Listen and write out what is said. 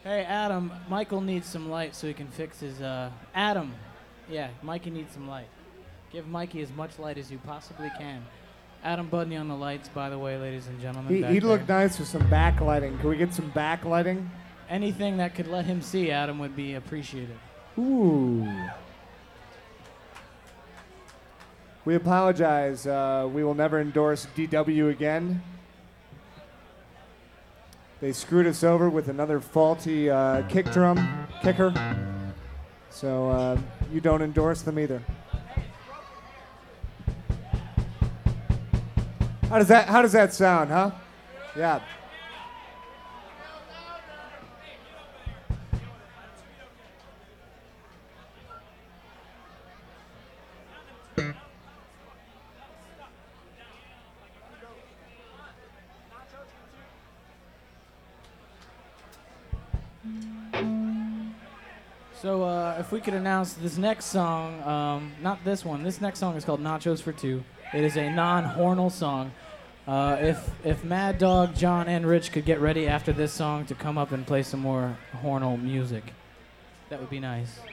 Hey, Adam, Michael needs some light so he can fix his, Adam. Yeah, Mikey needs some light. Give Mikey as much light as you possibly can. Adam Budney on the lights, by the way, ladies and gentlemen. He'd look nice with some backlighting. Can we get some backlighting? Anything that could let him see Adam would be appreciated. Ooh. We apologize. We will never endorse DW again. They screwed us over with another faulty kicker. So you don't endorse them either. How does that sound, huh? Yeah. So if we could announce this next song, not this one. This next song is called Nachos for Two. It is a non-hornal song. If Mad Dog, John, and Rich could get ready after this song to come up and play some more hornal music, that would be nice.